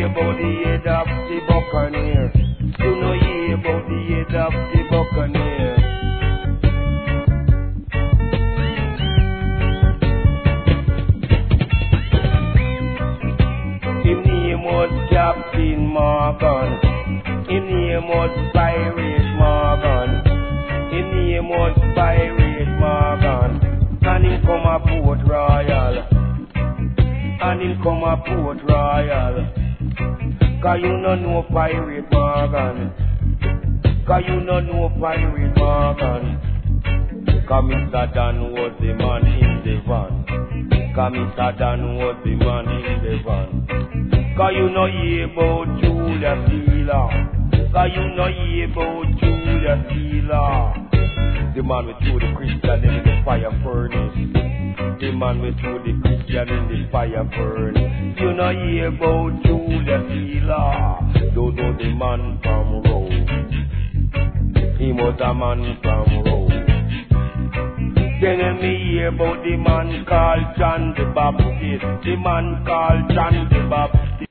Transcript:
hear about the head of the buccaneer. You no hear about the head of the buccaneer. His name was Captain Morgan. His name was Pirate Morgan. His name was Pirate Morgan. And he come a Port Royal. And he come a Port Royal. Cause you no know Pirate Morgan. Cause you no know Pirate Morgan. Cause Mr. Dan was the man in the van. Cause Mr. Dan was the man in the van. Cause you no hear about Julius Caesar. Cause you no hear about Julius Caesar. The man with threw the Christian in the fire furnace. The man with threw the Christian in the fire furnace. You know hear about Julius Caesar. Don't know the man from Rome. He was a man from Rome. Then me hear about the man called John the Baptist. The man called John the Baptist.